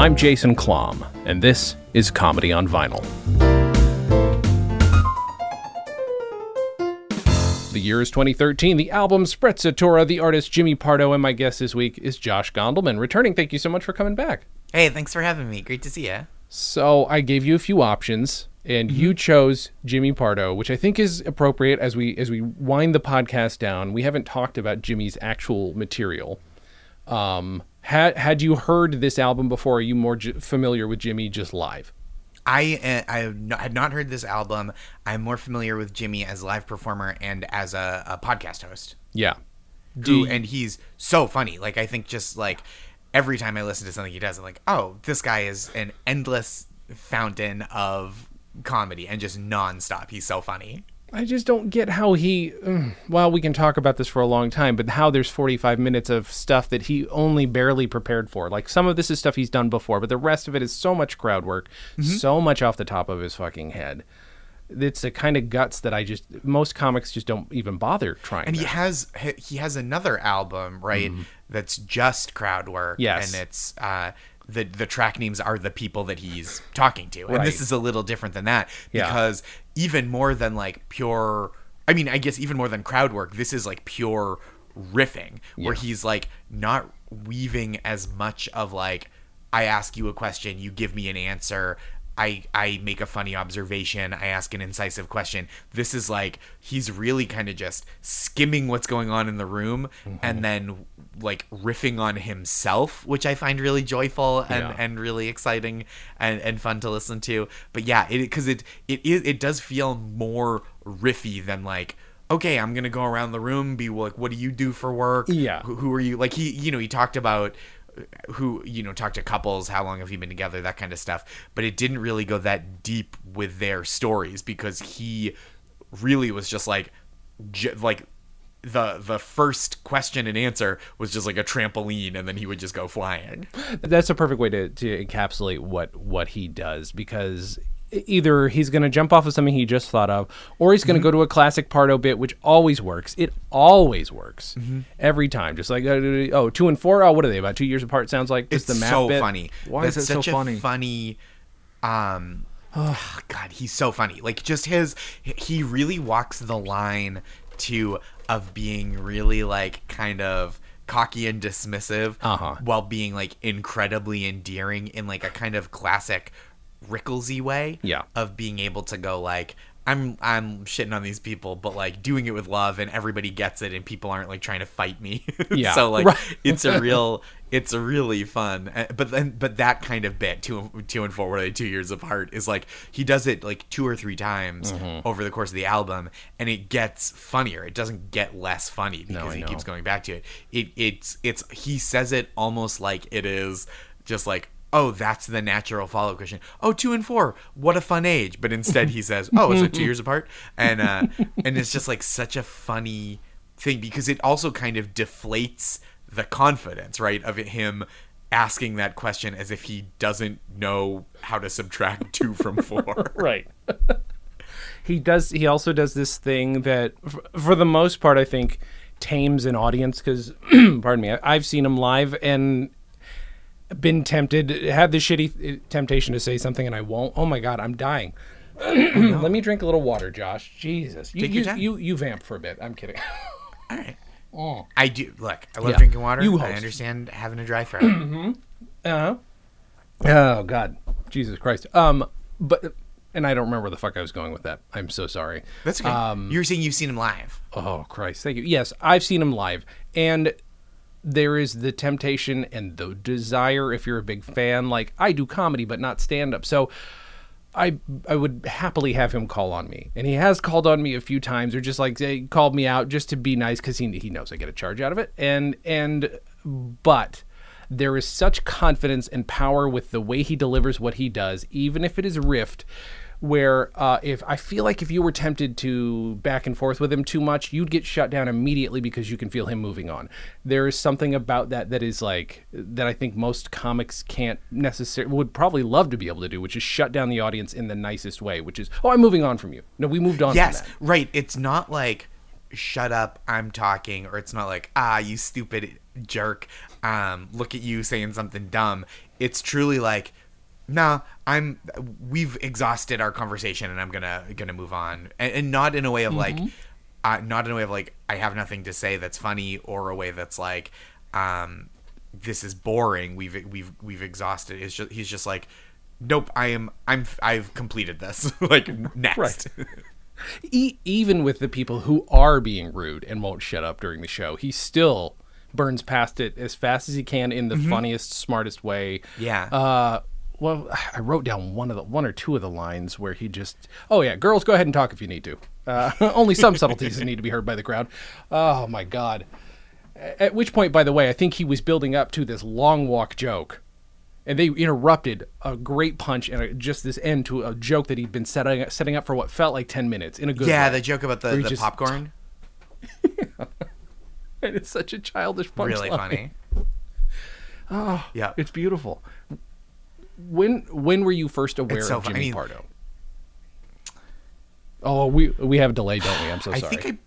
I'm Jason Klom, and this is Comedy on Vinyl. The year is 2013, the album Sprezzatura, the artist Jimmy Pardo, and my guest this week is Josh Gondelman. Returning, thank you so much for coming back. Hey, thanks for having me. Great to see you. So I gave you a few options, and you chose Jimmy Pardo, which I think is appropriate as we wind the podcast down. We haven't talked about Jimmy's actual material. Had you heard this album before? Are you more familiar with Jimmy just live? I had not heard this album. I'm more familiar with Jimmy as a live performer and as a podcast host. Yeah. And he's so funny. Like, I think just like every time I listen to something he does, I'm like, oh, this guy is an endless fountain of comedy and just nonstop. He's so funny. I just don't get how we can talk about this for a long time, but how there's 45 minutes of stuff that he only barely prepared for. Like, some of this is stuff he's done before, but the rest of it is so much crowd work, so much off the top of his fucking head. It's the kind of guts that most comics just don't even bother trying. And he has another album, right, that's just crowd work. Yes. And it's the track names are the people that he's talking to. And Right. this is a little different than that because even more than like pure, I mean, I guess even more than crowd work, this is like pure riffing where he's like not weaving as much of like, I ask you a question, you give me an answer, I make a funny observation, I ask an incisive question. This is like, he's really kind of just skimming what's going on in the room and then like riffing on himself, which I find really joyful and really exciting and fun to listen to. But yeah, it does feel more riffy than like, okay, I'm going to go around the room, be like, what do you do for work? Yeah. Who are you? Like he talked about talk to couples, how long have you been together, that kind of stuff, but it didn't really go that deep with their stories because he really was just like the first question and answer was just like a trampoline and then he would just go flying. That's a perfect way to encapsulate what he does, because either he's going to jump off of something he just thought of, or he's going to go to a classic Pardo bit, which always works. It always works every time. Just like 2 and 4. Oh, what are they, about 2 years apart? Sounds like it's the math so bit. Funny. Why is it so funny? Funny. God, he's so funny. Like just he really walks the line of being really like kind of cocky and dismissive while being like incredibly endearing in like a kind of classic Ricklesy way of being able to go like, I'm shitting on these people, but like doing it with love and everybody gets it and people aren't like trying to fight me. So like it's really fun. But that kind of bit, 2 and 4 were like 2 years apart, is like he does it like 2 or 3 times over the course of the album and it gets funnier. It doesn't get less funny because he keeps going back to it. It's he says it almost like it is just like, oh, that's the natural follow-up question. Oh, 2 and 4, what a fun age. But instead he says, oh, is it 2 years apart? And it's just like such a funny thing because it also kind of deflates the confidence, right, of him asking that question as if he doesn't know how to subtract 2 from 4. Right. He also does this thing that, for the most part, I think tames an audience because, pardon me, I've seen him live and been tempted, had the shitty temptation to say something and I won't. Oh my God, I'm dying. Let me drink a little water, Josh. Jesus. You vamp for a bit. I'm kidding. All right. Oh. I do. Look, I love drinking water. You I host. understand having a dry throat. Oh God. Jesus Christ. But and I don't remember where the fuck I was going with that. I'm so sorry. That's okay. You were saying you've seen him live. Oh Christ. Thank you. Yes, I've seen him live. And there is the temptation and the desire, if you're a big fan, like I do comedy but not stand-up. So I would happily have him call on me. And he has called on me a few times, or just like called me out just to be nice because he knows I get a charge out of it. But there is such confidence and power with the way he delivers what he does, even if it is riffed, where if I feel like if you were tempted to back and forth with him too much, you'd get shut down immediately because you can feel him moving on. There is something about that is like, that I think most comics can't necessarily, would probably love to be able to do, which is shut down the audience in the nicest way, which is, oh, I'm moving on from you. No, we moved on from that. Right. It's not like, shut up, I'm talking, or it's not like, you stupid jerk, look at you saying something dumb. it's truly like, nah, we've exhausted our conversation and I'm gonna move on, and not in a way of like, not in a way of like I have nothing to say that's funny, or a way that's like, this is boring. We've exhausted. He's just like, nope. I've completed this. Like, next. Right. Even with the people who are being rude and won't shut up during the show, he still burns past it as fast as he can in the funniest, smartest way. Yeah. Well, I wrote down one or two of the lines where he just, oh yeah, girls, go ahead and talk if you need to. Only some subtleties need to be heard by the crowd. Oh my God. At which point, by the way, I think he was building up to this long walk joke, and they interrupted a great punch and just this end to a joke that he'd been setting up for what felt like 10 minutes in a good way. The joke about the popcorn. And it's such a childish punchline. Really funny. Oh, yeah, it's beautiful. When were you first aware of Jimmy Pardo? Oh, we have a delay, don't we? I'm so sorry. I think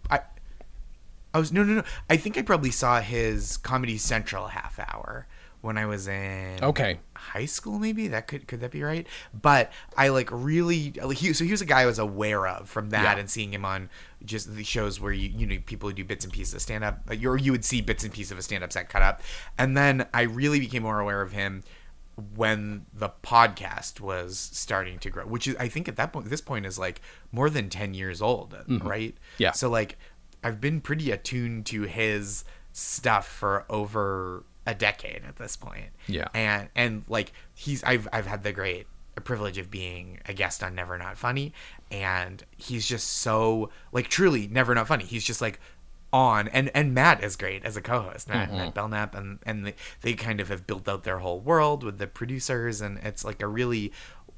I was no. I think I probably saw his Comedy Central half hour when I was in high school. Maybe could that be right? But I like really he was a guy I was aware of from that, and seeing him on just the shows where you know people who do bits and pieces of stand up, or you would see bits and pieces of a stand up set cut up, and then I really became more aware of him when the podcast was starting to grow, which is, I think at this point is like more than 10 years old, right? Yeah. So like I've been pretty attuned to his stuff for over a decade at this point. Yeah. And like I've had the great privilege of being a guest on Never Not Funny, and he's just so like truly Never Not Funny. He's just like on, and Matt is great as a co-host, Matt Belknap, and they kind of have built out their whole world with the producers, and it's like a really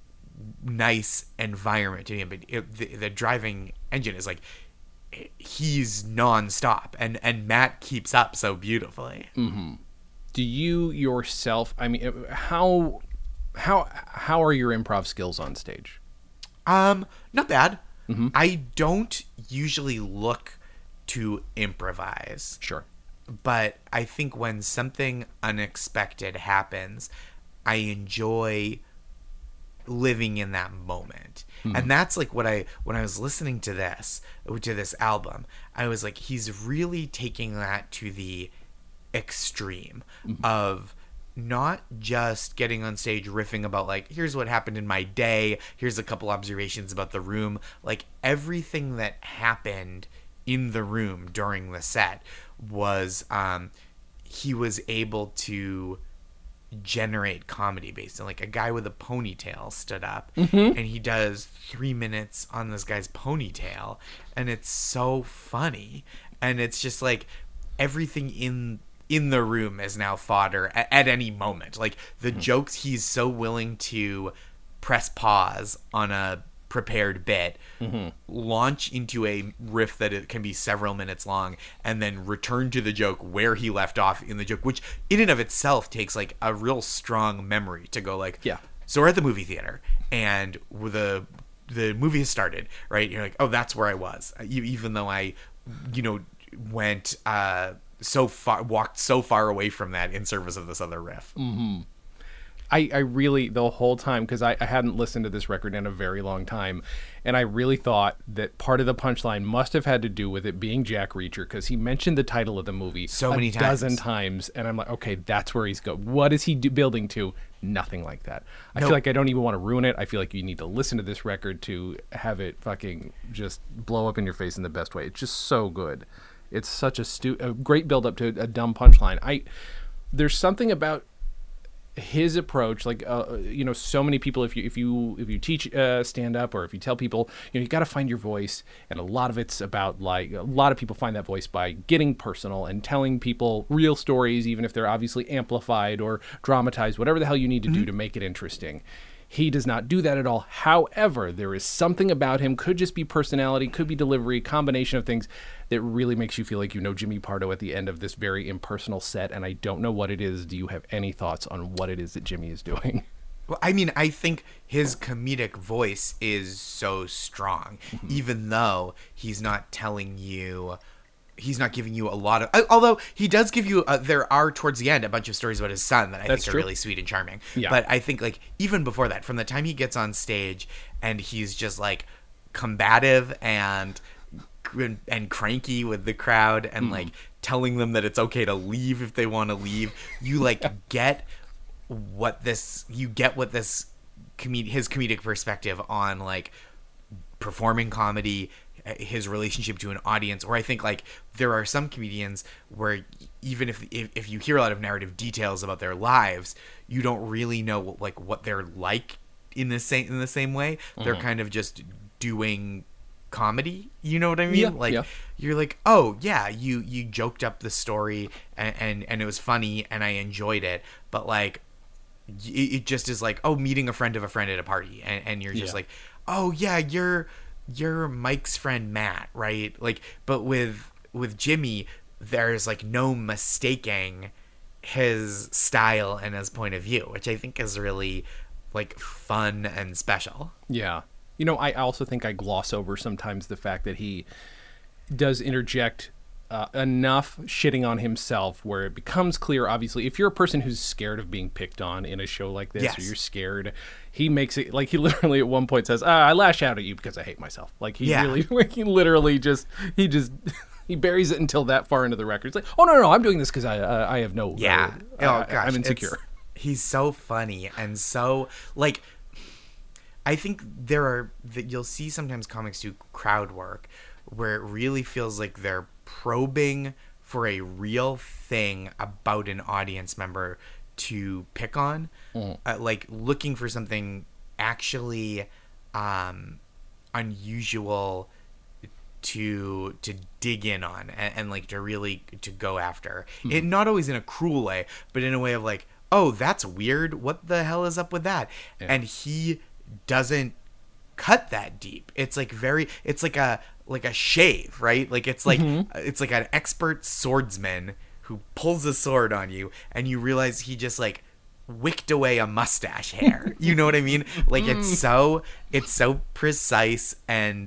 nice environment to him. But the driving engine is like he's nonstop, and Matt keeps up so beautifully. Do you yourself? I mean, how are your improv skills on stage? Not bad. I don't usually look to improvise. Sure. But I think when something unexpected happens, I enjoy living in that moment. And that's like when I was listening to this album, I was like, he's really taking that to the extreme of not just getting on stage riffing about like, here's what happened in my day, here's a couple observations about the room, like everything that happened in the room during the set was he was able to generate comedy based on like a guy with a ponytail stood up and he does 3 minutes on this guy's ponytail, and it's so funny, and it's just like everything in the room is now fodder at any moment. Like the jokes, he's so willing to press pause on a prepared bit, launch into a riff that it can be several minutes long, and then return to the joke where he left off in the joke, which in and of itself takes like a real strong memory to go like, so we're at the movie theater and the movie has started, right? You're like, oh, that's where I was, even though I went walked so far away from that in service of this other riff. I really, the whole time, because I hadn't listened to this record in a very long time, and I really thought that part of the punchline must have had to do with it being Jack Reacher, because he mentioned the title of the movie so many times. A dozen times, and I'm like, okay, that's where he's going. What is he building to? Nothing like that. I feel like I don't even want to ruin it. I feel like you need to listen to this record to have it fucking just blow up in your face in the best way. It's just so good. It's such a great build up to a dumb punchline. There's something about his approach, like so many people, if you teach stand up, or if you tell people, you got to find your voice, and a lot of it's about like, a lot of people find that voice by getting personal and telling people real stories, even if they're obviously amplified or dramatized, whatever the hell you need to do to make it interesting. He does not do that at all. However, there is something about him, could just be personality, could be delivery, combination of things, that really makes you feel like you know Jimmy Pardo at the end of this very impersonal set, and I don't know what it is. Do you have any thoughts on what it is that Jimmy is doing? Well, I mean, I think his comedic voice is so strong, even though he's not telling you he's not giving you a lot of, although he does give you, there are towards the end a bunch of stories about his son that I think are really sweet and charming. Yeah. But I think like even before that, from the time he gets on stage and he's just like combative and cranky with the crowd and like telling them that it's okay to leave if they want to leave, you like get what this his comedic perspective on like performing comedy, his relationship to an audience. Or I think like there are some comedians where even if you hear a lot of narrative details about their lives, you don't really know what they're like in the same way. They're kind of just doing comedy, you know what I mean? You're like, oh yeah, you joked up the story and it was funny and I enjoyed it, but like it just is like, oh, meeting a friend of a friend at a party, and you're just like, oh yeah, you're Mike's friend Matt, right? Like, but with Jimmy, there's like no mistaking his style and his point of view, which I think is really like fun and special. Yeah. You know, I also think I gloss over sometimes the fact that he does interject enough shitting on himself where it becomes clear, obviously, if you're a person who's scared of being picked on in a show like this, or you're scared, he makes it, like, he literally at one point says, I lash out at you because I hate myself. Like, he really, like, he literally just, he buries it until that far into the record. It's like, oh, no, I'm doing this because I have no, I'm insecure. He's so funny and so, like, I think you'll see sometimes comics do crowd work where it really feels like they're probing for a real thing about an audience member to pick on, like looking for something actually unusual to dig in on and like to go after. It not always in a cruel way, but in a way of like, oh, that's weird, what the hell is up with that? And he doesn't cut that deep. It's like it's like a shave, right? Like it's like it's like an expert swordsman who pulls a sword on you and you realize he just like wicked away a mustache hair. You know what I mean? Like it's so precise and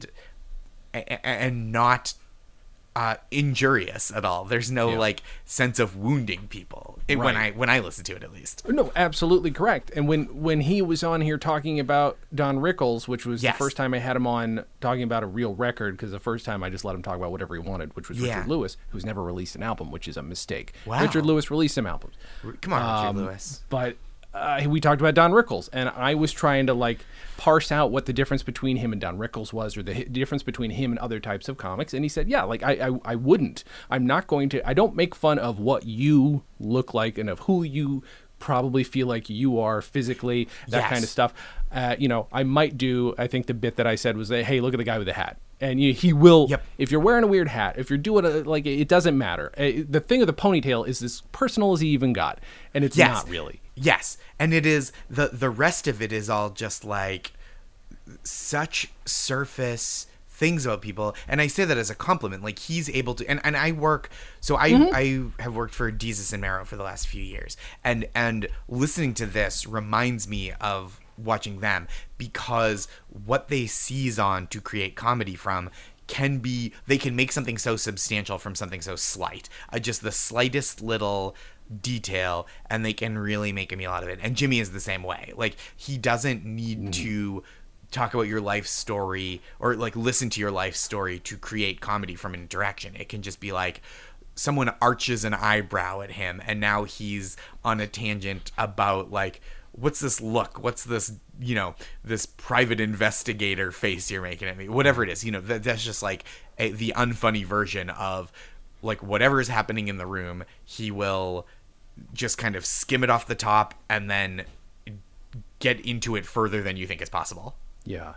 not injurious at all. There's no like sense of wounding people when I listen to it, at least. No, absolutely correct. And when he was on here talking about Don Rickles, which was the first time I had him on talking about a real record, because the first time I just let him talk about whatever he wanted, which was Richard Lewis, who's never released an album, which is a mistake. Wow. Richard Lewis released some albums. Come on, Richard Lewis. But we talked about Don Rickles, and I was trying to like parse out what the difference between him and Don Rickles was, or the difference between him and other types of comics. And he said, yeah, like I wouldn't. I'm not going to. I don't make fun of what you look like and of who you probably feel like you are physically, that kind of stuff. You know, I might do. I think the bit that I said was that, hey, look at the guy with the hat. And he will, if you're wearing a weird hat, if you're doing it doesn't matter. The thing of the ponytail is as personal as he even got, and it's not really. Yes, and it is, the rest of it is all just like such surface things about people, and I say that as a compliment. Like he's able to, and I work, so I have worked for Desus and Mero for the last few years, and listening to this reminds me of watching them, because what they seize on to create comedy from they can make something so substantial from something so slight, just the slightest little detail, and they can really make a meal out of it. And Jimmy is the same way. Like he doesn't need to talk about your life story or like listen to your life story to create comedy from an interaction. It can just be like someone arches an eyebrow at him and now he's on a tangent about like, what's this look? What's this, you know, this private investigator face you're making at me? Whatever it is, you know, that's just like the unfunny version of like whatever is happening in the room. He will just kind of skim it off the top and then get into it further than you think is possible. Yeah.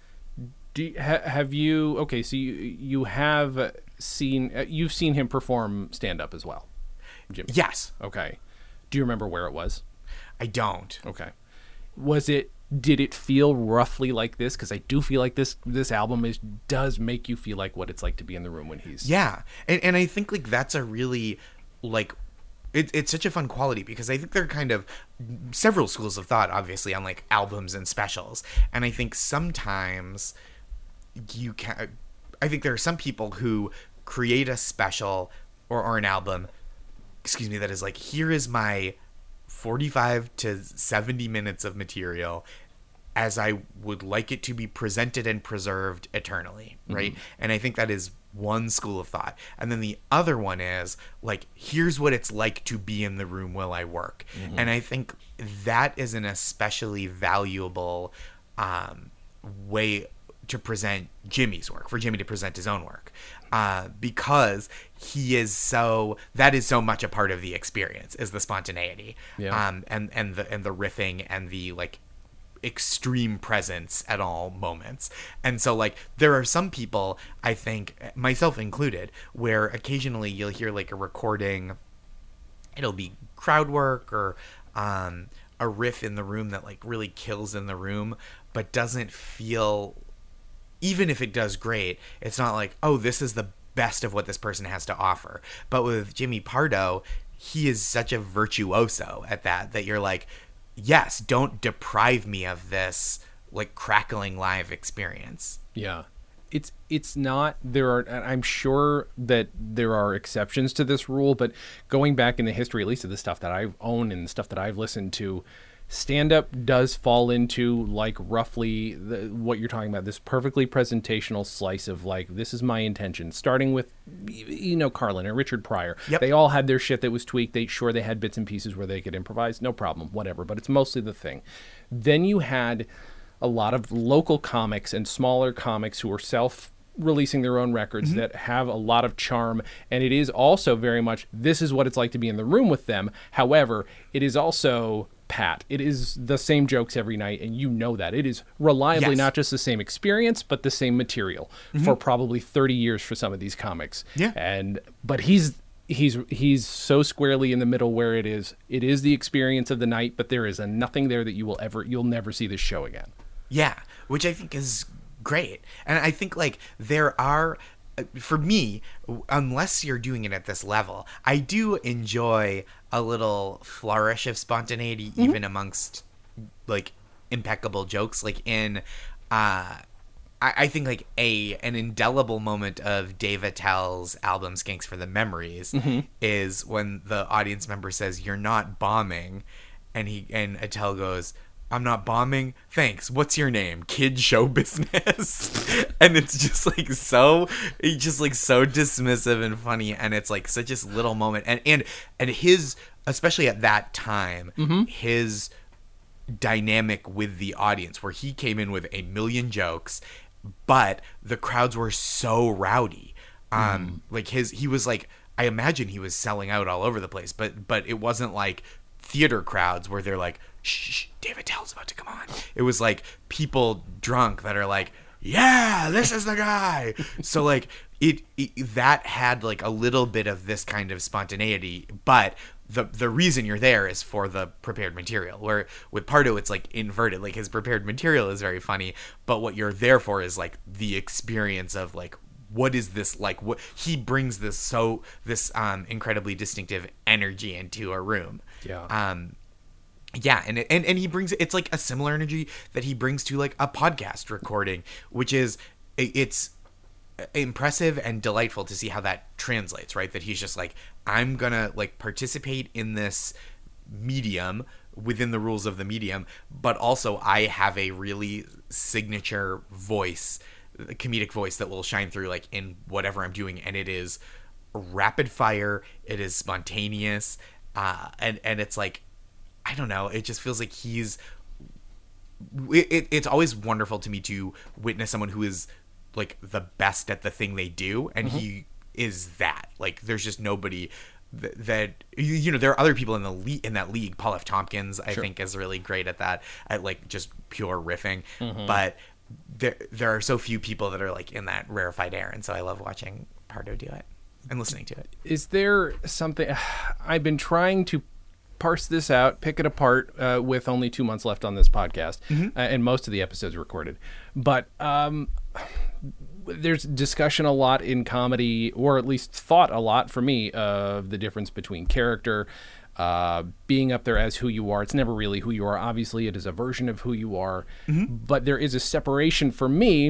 Have you? Okay, so you have seen you've seen him perform stand up as well, Jimmy? Yes. Okay. Do you remember where it was? I don't. Okay. Did it feel roughly like this? Because I do feel like this album does make you feel like what it's like to be in the room when he's... Yeah. And I think like that's a really like... It's such a fun quality, because I think there are kind of several schools of thought, obviously, on like albums and specials. And I think sometimes I think there are some people who create a special or an album, that is like, here is my 45 to 70 minutes of material as I would like it to be presented and preserved eternally, right? And I think that is one school of thought. And then the other one is like, here's what it's like to be in the room while I work. And I think that is an especially valuable way to present Jimmy's work, for Jimmy to present his own work, because that is so much a part of the experience, is the spontaneity, and the riffing and the like extreme presence at all moments. And so like, there are some people, I think, myself included, where occasionally you'll hear like a recording, it'll be crowd work or a riff in the room that like really kills in the room, but doesn't feel, even if it does great, it's not like, oh, this is the best of what this person has to offer. But with Jimmy Pardo, he is such a virtuoso at that you're like, yes, don't deprive me of this like crackling live experience. Yeah. It's not, I'm sure that there are exceptions to this rule, but going back in the history, at least of the stuff that I've owned and the stuff that I've listened to, stand-up does fall into like roughly what you're talking about, this perfectly presentational slice of like, this is my intention, starting with, Carlin and Richard Pryor. They all had their shit that was tweaked. They had bits and pieces where they could improvise, no problem, whatever, but it's mostly the thing. Then you had a lot of local comics and smaller comics who are self-releasing their own records that have a lot of charm, and it is also very much, this is what it's like to be in the room with them. However, it is also pat. It is the same jokes every night, and you know that. It is reliably not just the same experience, but the same material for probably 30 years for some of these comics. But he's so squarely in the middle where it is the experience of the night, but there is nothing there that you'll never see this show again. Yeah, which I think is great. And I think like there are, for me, unless you're doing it at this level, I do enjoy a little flourish of spontaneity even amongst like impeccable jokes. Like in I think like an indelible moment of Dave Attell's album Skanks for the Memories is when the audience member says, "You're not bombing," and Attell goes, "I'm not bombing? Thanks. What's your name? Kid Show Business." And it's just like so dismissive and funny, and it's like such a little moment. And his, especially at that time, his dynamic with the audience, where he came in with a million jokes, but the crowds were so rowdy. Like he was like, I imagine he was selling out all over the place, but it wasn't like theater crowds where they're like, shh, Dave Attell's about to come on. It was like people drunk that are like, yeah, this is the guy. So like it that had like a little bit of this kind of spontaneity, but the reason you're there is for the prepared material. Where with Pardo, it's like inverted. Like his prepared material is very funny, but what you're there for is like the experience of like, what is this like? What he brings this incredibly distinctive energy into a room. Yeah, and he brings, it's like a similar energy that he brings to like a podcast recording, which is, it's impressive and delightful to see how that translates, right? That he's just like, I'm gonna like participate in this medium within the rules of the medium, but also I have a really signature voice, comedic voice that will shine through like in whatever I'm doing, and it is rapid fire, it is spontaneous, and it's like, I don't know, it just feels like it's always wonderful to me to witness someone who is like the best at the thing they do, and he is that. Like there's just nobody that there are other people in that league. Paul F. Tompkins, I think, is really great at that, at like just pure riffing, but there are so few people that are like in that rarefied air, and so I love watching Pardo do it and listening to it. Is there something I've been trying to parse this out, pick it apart, with only 2 months left on this podcast, and most of the episodes recorded, but there's discussion a lot in comedy, or at least thought a lot for me, of the difference between character, being up there as who you are. It's never really who you are. Obviously, it is a version of who you are, but there is a separation for me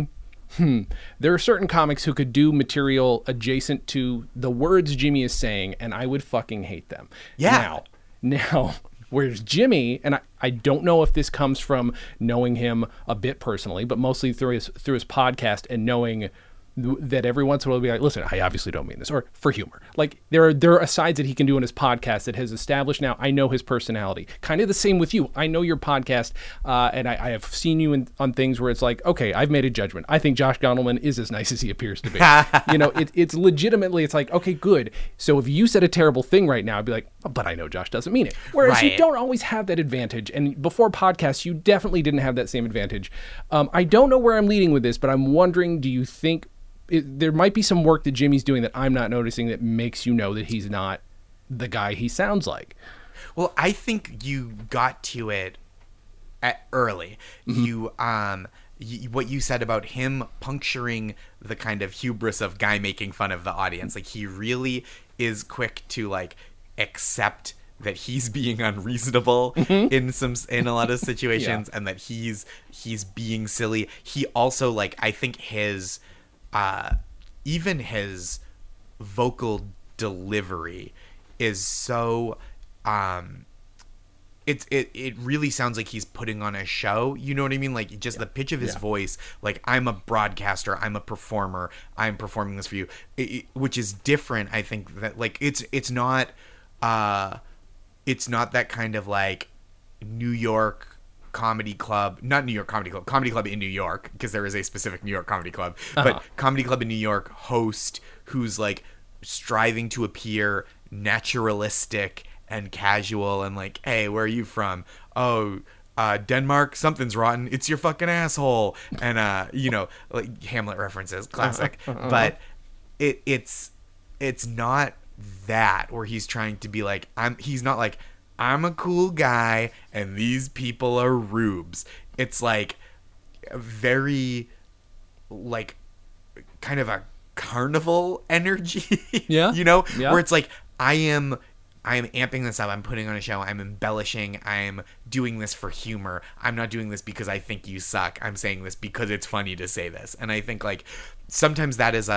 there are certain comics who could do material adjacent to the words Jimmy is saying, and I would fucking hate them. Yeah. Now, whereas Jimmy, and I don't know if this comes from knowing him a bit personally, but mostly through his podcast and knowing that every once in a while he'll be like, listen, I obviously don't mean this, or for humor. Like there are asides that he can do in his podcast that has established now. I know his personality. Kind of the same with you. I know your podcast, and I have seen you on things where it's like, okay, I've made a judgment. I think Josh Gondelman is as nice as he appears to be. It's legitimately, it's like, okay, good. So if you said a terrible thing right now, I'd be like, oh, but I know Josh doesn't mean it. Whereas you don't always have that advantage. And before podcasts, you definitely didn't have that same advantage. I don't know where I'm leading with this, but I'm wondering, do you think there might be some work that Jimmy's doing that I'm not noticing that makes you know that he's not the guy he sounds like? Well, I think you got to it early. Mm-hmm. What you said about him puncturing the kind of hubris of guy making fun of the audience. Like, he really is quick to, like, accept that he's being unreasonable mm-hmm. in a lot of situations and that he's being silly. He also, like, I think even his vocal delivery is so it really sounds like he's putting on a show, you know what I mean? Like, just the pitch of his voice, like, I'm a broadcaster, I'm a performer, I'm performing this for you, which is different. I think that, like, it's not that kind of, like, New York comedy club, not New York comedy club in New York, because there is a specific New York comedy club, but comedy club in New York host who's, like, striving to appear naturalistic and casual and, like, hey, where are you from? Oh, Denmark, something's rotten, it's your fucking asshole, and like Hamlet references, classic. But it's not that where he's trying to be like, he's not like, I'm a cool guy and these people are rubes. It's like very, like, kind of a carnival energy. Yeah. Where it's like, I am amping this up. I'm putting on a show. I'm embellishing. I'm doing this for humor. I'm not doing this because I think you suck. I'm saying this because it's funny to say this. And I think, like, sometimes that is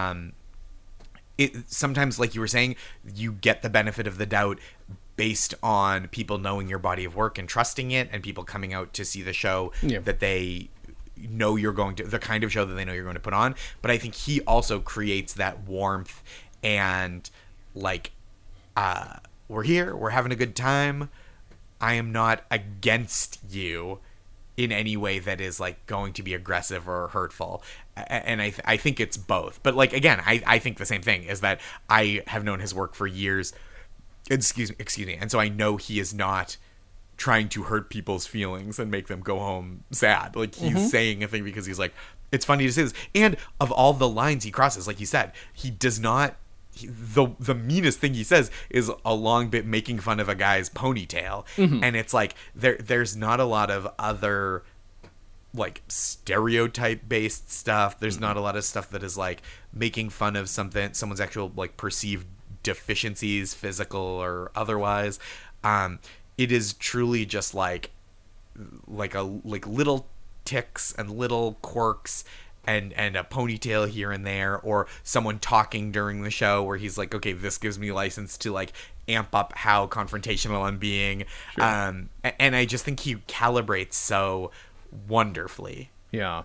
sometimes, like you were saying, you get the benefit of the doubt based on people knowing your body of work and trusting it, and people coming out to see the show that they know you're going to, the kind of show that they know you're going to put on. But I think he also creates that warmth and, like, we're here, we're having a good time. I am not against you in any way that is, like, going to be aggressive or hurtful. And I think it's both. But, like, again, I think the same thing, is that I have known his work for years. Excuse me. And so I know he is not trying to hurt people's feelings and make them go home sad. Like, he's saying a thing because he's like, it's funny to say this. And of all the lines he crosses, like you said, he does not, the meanest thing he says is a long bit making fun of a guy's ponytail. And it's like, there's not a lot of other, like, stereotype based stuff. There's not a lot of stuff that is, like, making fun of someone's actual, like, perceived deficiencies, physical or otherwise. It is truly just like little ticks and little quirks and a ponytail here and there, or someone talking during the show where he's like, okay, this gives me license to, like, amp up how confrontational I'm being. Sure. And I just think he calibrates so wonderfully. Yeah.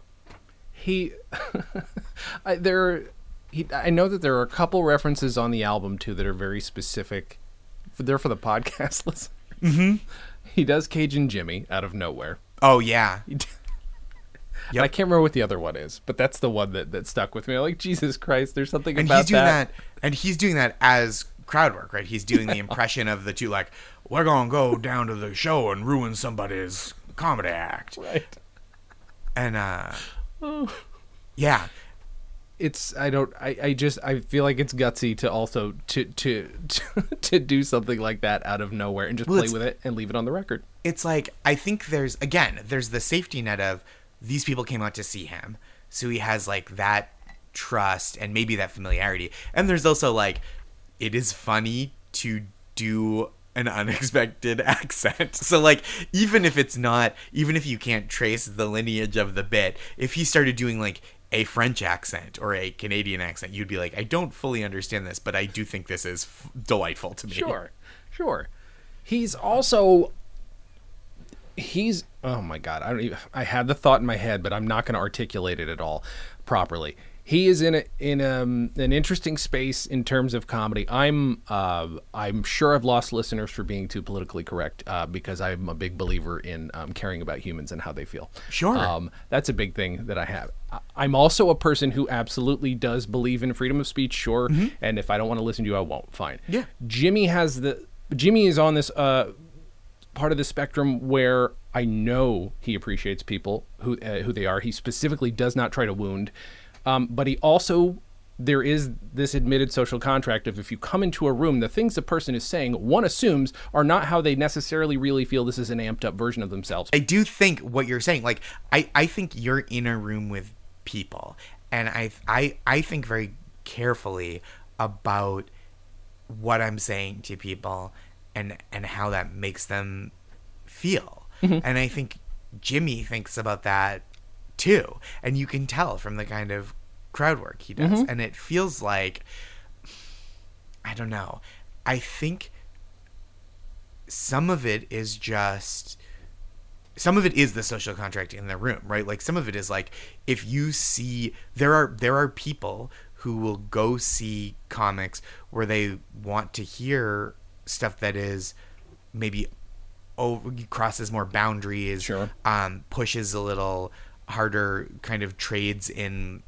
I know that there are a couple references on the album, too, that are very specific. They're for the podcast listeners. Mm-hmm. He does Cajun Jimmy out of nowhere. Oh, yeah. Yep. I can't remember what the other one is, but that's the one that stuck with me. I'm like, Jesus Christ, there's something about he's doing that. And he's doing that as crowd work, right? He's doing the impression of the two, like, we're going to go down to the show and ruin somebody's comedy act. Right. And, yeah. I feel like it's gutsy to also to do something like that out of nowhere and just play with it and leave it on the record. It's like, I think there's the safety net of these people came out to see him, so he has, like, that trust and maybe that familiarity. And there's also, like, it is funny to do an unexpected accent. So like, even if you can't trace the lineage of the bit, if he started doing like a French accent or a Canadian accent, you'd be like, I don't fully understand this, but I do think this is delightful to me. Sure. He's oh my God, I had the thought in my head, but I'm not going to articulate it at all properly. He is in an interesting space in terms of comedy. I'm sure I've lost listeners for being too politically correct, because I'm a big believer in caring about humans and how they feel. Sure. That's a big thing that I have. I'm also a person who absolutely does believe in freedom of speech, sure. Mm-hmm. And if I don't want to listen to you, I won't. Fine. Yeah. Jimmy is on this part of the spectrum where I know he appreciates people who they are. He specifically does not try to wound. But there is this admitted social contract of, if you come into a room, the things the person is saying, one assumes, are not how they necessarily really feel. This is an amped up version of themselves. I do think what you're saying, like, I think you're in a room with people, and I think very carefully about what I'm saying to people and how that makes them feel. Mm-hmm. And I think Jimmy thinks about that too, and you can tell from the kind of crowd work he does. Mm-hmm. And it feels like, I don't know, I think some of it is the social contract in the room, right? Like, some of it is like, if you see, there are people who will go see comics where they want to hear stuff that is maybe crosses more boundaries, sure. Pushes a little harder, kind of trades in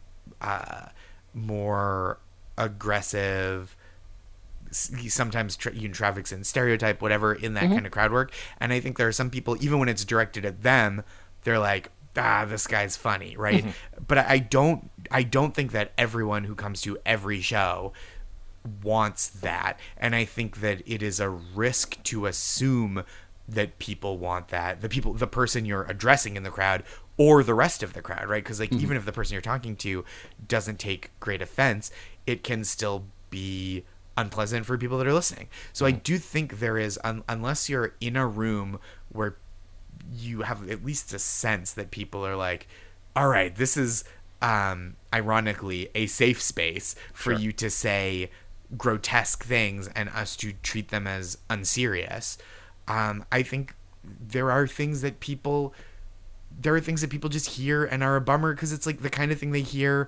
more aggressive, sometimes traffics in stereotype, whatever, in that mm-hmm. kind of crowd work. And I think there are some people, even when it's directed at them, they're like, this guy's funny, right? Mm-hmm. But I don't think that everyone who comes to every show wants that. And I think that it is a risk to assume that people want that, the person you're addressing in the crowd or the rest of the crowd, right? Because like, mm-hmm. even if the person you're talking to doesn't take great offense, it can still be unpleasant for people that are listening. So mm-hmm. I do think there is, unless you're in a room where you have at least a sense that people are like, all right, this is ironically a safe space for sure. you to say grotesque things and us to treat them as unserious. I think there are things that people just hear and are a bummer, because it's like the kind of thing they hear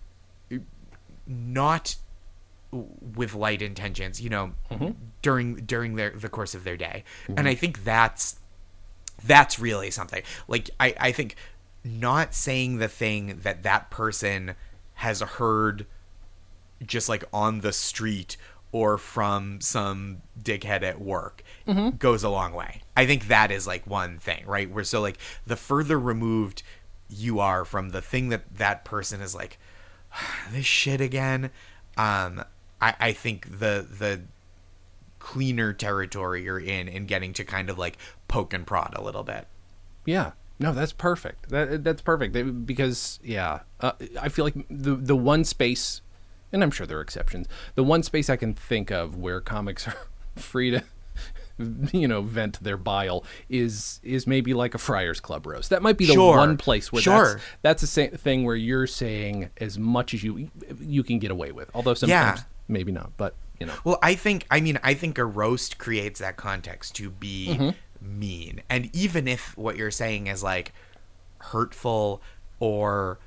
not with light intentions, mm-hmm. during the course of their day. Mm-hmm. And I think that's really something. Like, I think not saying the thing that person has heard just like on the street or from some dickhead at work mm-hmm. goes a long way. I think that is like one thing, right? Where so like the further removed you are from the thing that person is like, this shit again, I think the cleaner territory you're in getting to kind of like poke and prod a little bit. Yeah. No, that's perfect. That's perfect, because I feel like the one space, and I'm sure there are exceptions, the one space I can think of where comics are free to vent their bile is maybe like a Friars Club roast. That might be the sure. one place where sure. that's the thing where you're saying as much as you can get away with, although sometimes maybe not, but Well, I think a roast creates that context to be mm-hmm. mean. And even if what you're saying is like hurtful or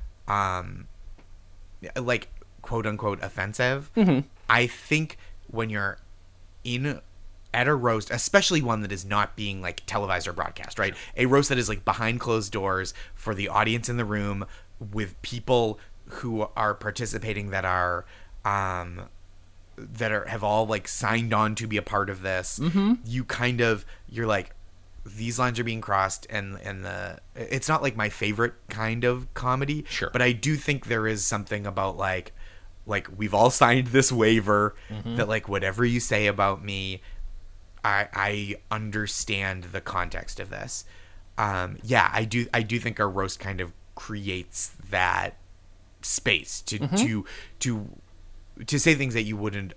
like quote unquote offensive, mm-hmm. I think when you're at a roast, especially one that is not being like televised or broadcast, right? A roast that is like behind closed doors for the audience in the room, with people who are participating that have all like signed on to be a part of this. Mm-hmm. You're like, these lines are being crossed, and it's not like my favorite kind of comedy, sure. but I do think there is something about like we've all signed this waiver mm-hmm. that like whatever you say about me, I understand the context of this. I do think our roast kind of creates that space to mm-hmm. to say things that you wouldn't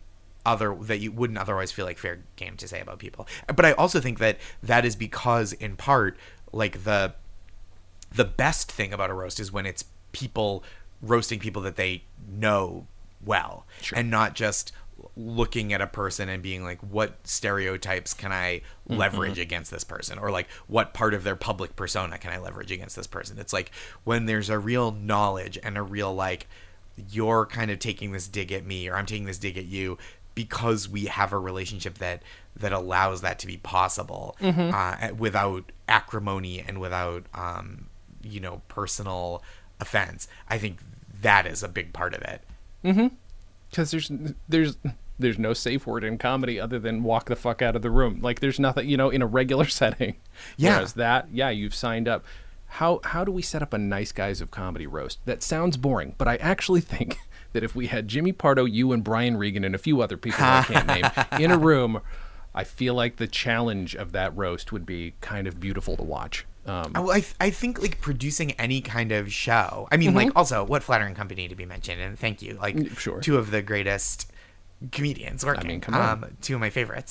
you wouldn't otherwise feel like fair game to say about people. But I also think that is because, in part, like the best thing about a roast is when it's people roasting people that they know well, sure. and not just looking at a person and being like, what stereotypes can I leverage against this person, or like what part of their public persona can I leverage against this person. It's like when there's a real knowledge and a real like, you're kind of taking this dig at me, or I'm taking this dig at you, because we have a relationship that allows that to be possible, without acrimony and without personal offense. I think that is a big part of it. Because there's no safe word in comedy other than walk the fuck out of the room. Like there's nothing, in a regular setting. Yeah. Whereas that, you've signed up. How do we set up a Nice Guys of Comedy roast? That sounds boring, but I actually think that if we had Jimmy Pardo, you and Brian Regan and a few other people I can't name in a room, I feel like the challenge of that roast would be kind of beautiful to watch. I think like producing any kind of show. I mean, like also what flattering company to be mentioned, and thank you, like sure. Two of the greatest comedians working. I mean, come on. Two of my favorites.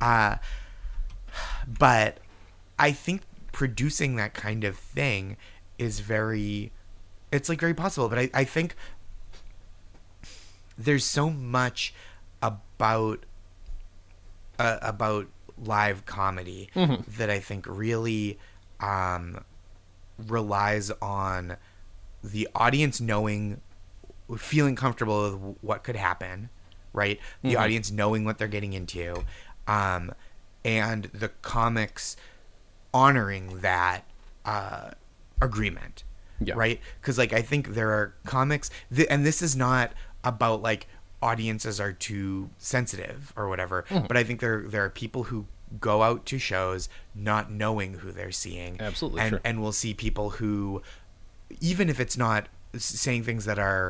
But I think producing that kind of thing is very possible. But I think there's so much about live comedy that I think really relies on the audience feeling comfortable with what could happen, right? The audience knowing what they're getting into, and the comics honoring that agreement, right? Because like I think there are comics, and this is not about like audiences are too sensitive or whatever, but I think there are people who go out to shows not knowing who they're seeing. Absolutely, and sure. And we'll see people who, even if it's not saying things that are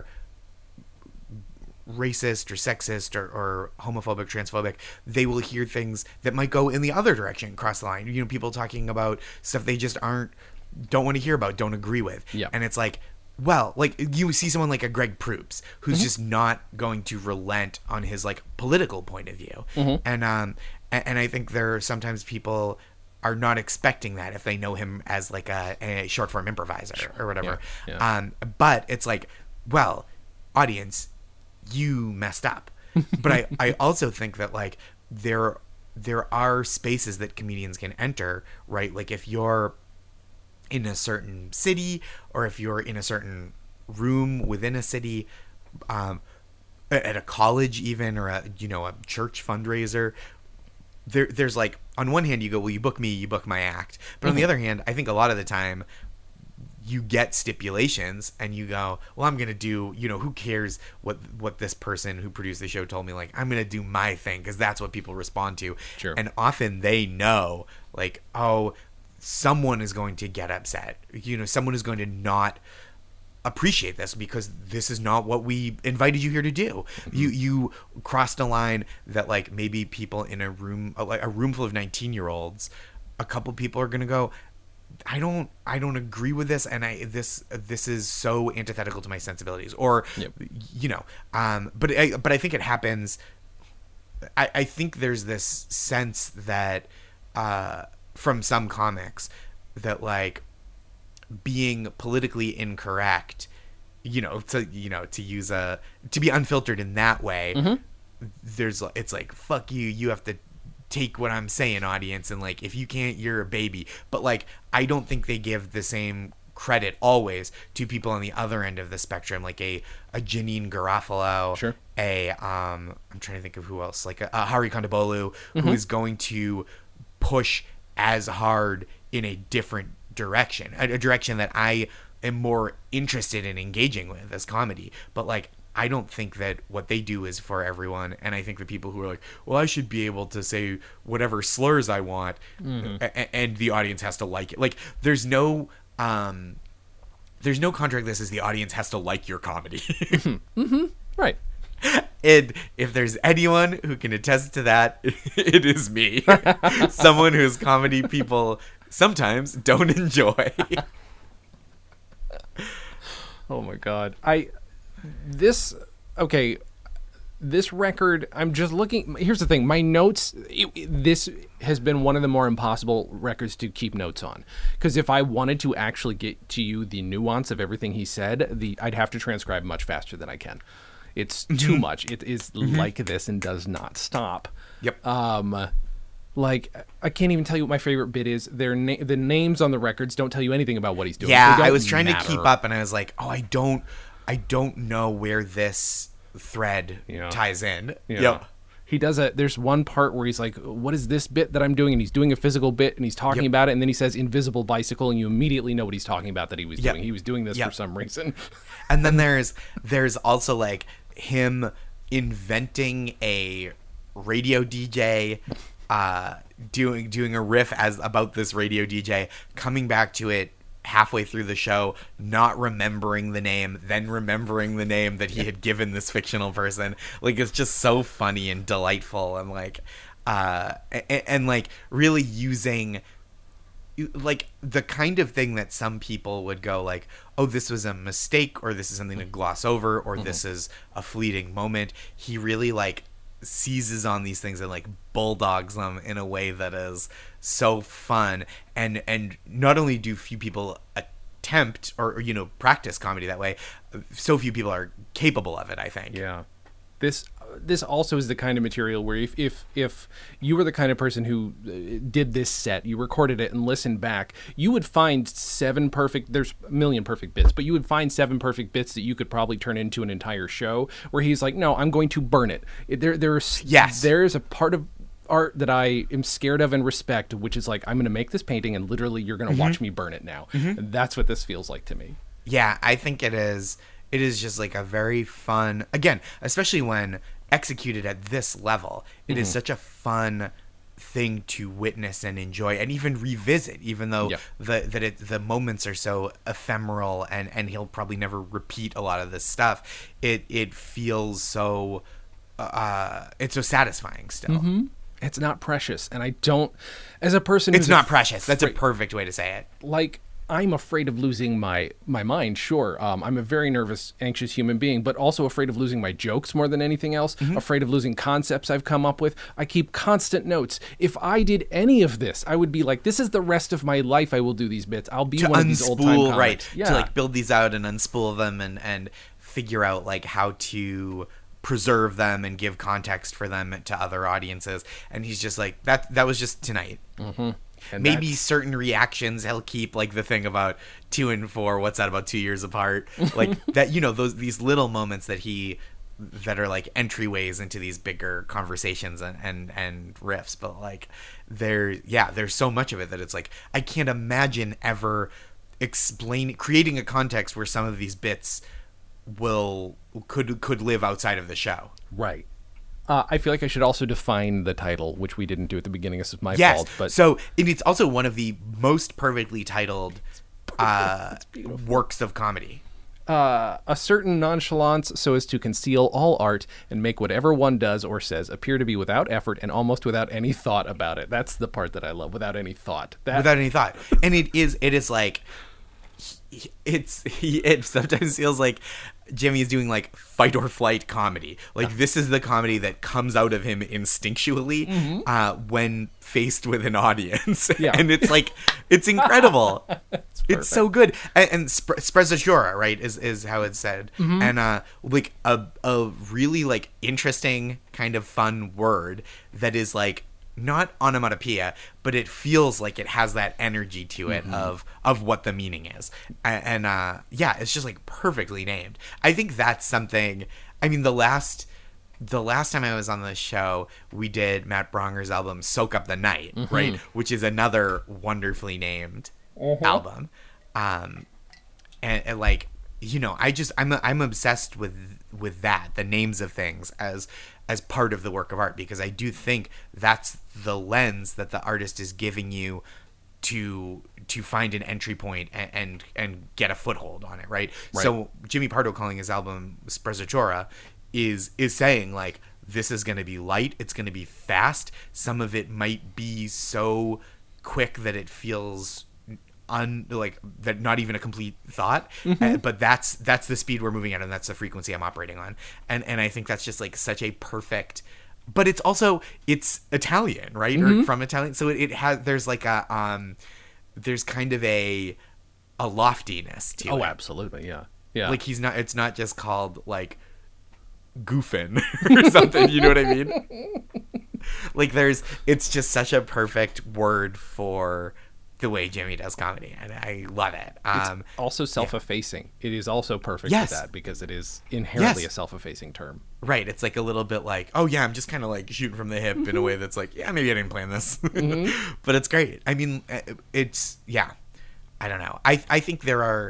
racist or sexist or homophobic, transphobic, they will hear things that might go in the other direction, cross the line. People talking about stuff they just don't want to hear about, don't agree with. Yeah. And it's like, well, like you see someone like a Greg Proops who's just not going to relent on his like political point of view. And I think there are sometimes people are not expecting that if they know him as like a short form improviser or whatever. Yeah. But it's like, well, audience, you messed up. But I also think that like there are spaces that comedians can enter, right? Like if you're in a certain city, or if you're in a certain room within a city, at a college even, or a church fundraiser, there's like, on one hand you go, well, you book me, you book my act. But on the other hand, I think a lot of the time you get stipulations and you go, well, I'm going to do, who cares what this person who produced the show told me, like, I'm going to do my thing because that's what people respond to. Sure. And often they know, like, oh, someone is going to get upset. Someone is going to not appreciate this because this is not what we invited you here to do. You crossed a line that like maybe people in a room full of 19-year-olds, a couple people are going to go, I don't agree with this, and this is so antithetical to my sensibilities, or but I think it happens. I think there's this sense that from some comics that like being politically incorrect, to be unfiltered in that way, it's like, fuck you have to take what I'm saying, audience, and like if you can't, you're a baby. But like I don't think they give the same credit always to people on the other end of the spectrum, like a Janine Garofalo, sure, I'm trying to think of who else, like a Hari Kondabolu, who is going to push as hard in a different direction, a direction that I am more interested in engaging with as comedy. But like I don't think that what they do is for everyone, and I think the people who are like, well, I should be able to say whatever slurs I want, and the audience has to like it. Like there's no contract that says the audience has to like your comedy. Right. And if there's anyone who can attest to that, it is me. Someone whose comedy people sometimes don't enjoy. Oh my God. This this record, I'm just looking. Here's the thing. My notes, this has been one of the more impossible records to keep notes on. Because if I wanted to actually get to you the nuance of everything he said, I'd have to transcribe much faster than I can. It's too much. It is like this and does not stop. Yep. Like, I can't even tell you what my favorite bit is. The names on the records don't tell you anything about what he's doing. Yeah, I was trying to keep up, and I was like, oh, I don't know where this thread ties in. Yeah. Yep. He does there's one part where he's like, what is this bit that I'm doing? And he's doing a physical bit, and he's talking about it, and then he says invisible bicycle, and you immediately know what he's talking about that he was doing. He was doing this for some reason. And then there's also, like, him inventing a radio DJ, doing a riff about this radio DJ, coming back to it halfway through the show, not remembering the name, then remembering the name that he had given this fictional person. Like, it's just so funny and delightful, and like and like really using like the kind of thing that some people would go like, oh, this was a mistake, or this is something to gloss over, or this is a fleeting moment. He really like seizes on these things and like bulldogs them in a way that is so fun, and not only do few people attempt or practice comedy that way, so few people are capable of it, I think. This also is the kind of material where if you were the kind of person who did this set, you recorded it and listened back, you would find there's a million perfect bits, but you would find 7 perfect bits that you could probably turn into an entire show, where he's like, no, I'm going to burn it. There's a part of art that I am scared of and respect, which is like, I'm going to make this painting and literally you're going to watch me burn it now. And that's what this feels like to me. Yeah, I think it is. It is just like a very fun, again, especially when executed at this level, it is such a fun thing to witness and enjoy and even revisit, even though the moments are so ephemeral, and he'll probably never repeat a lot of this stuff. It feels so it's so satisfying still. It's not precious, and I don't, as a person it's not precious. That's a perfect way to say it. Like, I'm afraid of losing my mind, sure. I'm a very nervous, anxious human being, but also afraid of losing my jokes more than anything else, afraid of losing concepts I've come up with. I keep constant notes. If I did any of this, I would be like, this is the rest of my life I will do these bits. I'll be one of these old-time comics. Right, to like build these out and unspool them and figure out like how to preserve them and give context for them to other audiences. And he's just like, that was just tonight. And maybe certain reactions he'll keep, like the thing about 2 and 4. What's that, about 2 years apart? Like that, these little moments that are like entryways into these bigger conversations and riffs. But like there's so much of it that it's like, I can't imagine ever creating a context where some of these bits could live outside of the show. Right. I feel like I should also define the title, which we didn't do at the beginning. This is my fault. But so it's also one of the most perfectly titled works of comedy. A certain nonchalance so as to conceal all art and make whatever one does or says appear to be without effort and almost without any thought about it. That's the part that I love. Without any thought. Without any thought. And it is like, it sometimes feels like Jimmy is doing like fight or flight comedy. Like this is the comedy that comes out of him instinctually when faced with an audience. And it's like, it's incredible. It's so good. And sprezzatura, right, is how it's said. And like a really like interesting kind of fun word that is like not onomatopoeia, but it feels like it has that energy to it of what the meaning is. And it's just like perfectly named. I think that's something, I mean, the last time I was on the show, we did Matt Bronger's album Soak Up the Night, right? Which is another wonderfully named album. And like, I'm obsessed with that, the names of things as part of the work of art, because I do think that's the lens that the artist is giving you to find an entry point and get a foothold on it, right? So Jimmy Pardo calling his album Sprezzatura is saying like, this is going to be light, it's going to be fast, some of it might be so quick that it feels like that, not even a complete thought, but that's the speed we're moving at, and that's the frequency I'm operating on, and I think that's just like such a perfect. But it's also it's Italian, right? Or from Italian, so it has there's like a there's kind of a loftiness to it. Oh, absolutely, yeah. Like it's not just called like goofing or something. You know what I mean? Like it's just such a perfect word for the way Jimmy does comedy, and I love it. It's also self-effacing. It is also perfect for that because it is inherently a self-effacing term. Right. It's like a little bit like, oh yeah, I'm just kind of like shooting from the hip in a way that's like, yeah, maybe I didn't plan this, but it's great. I mean, it's I don't know. I think there are.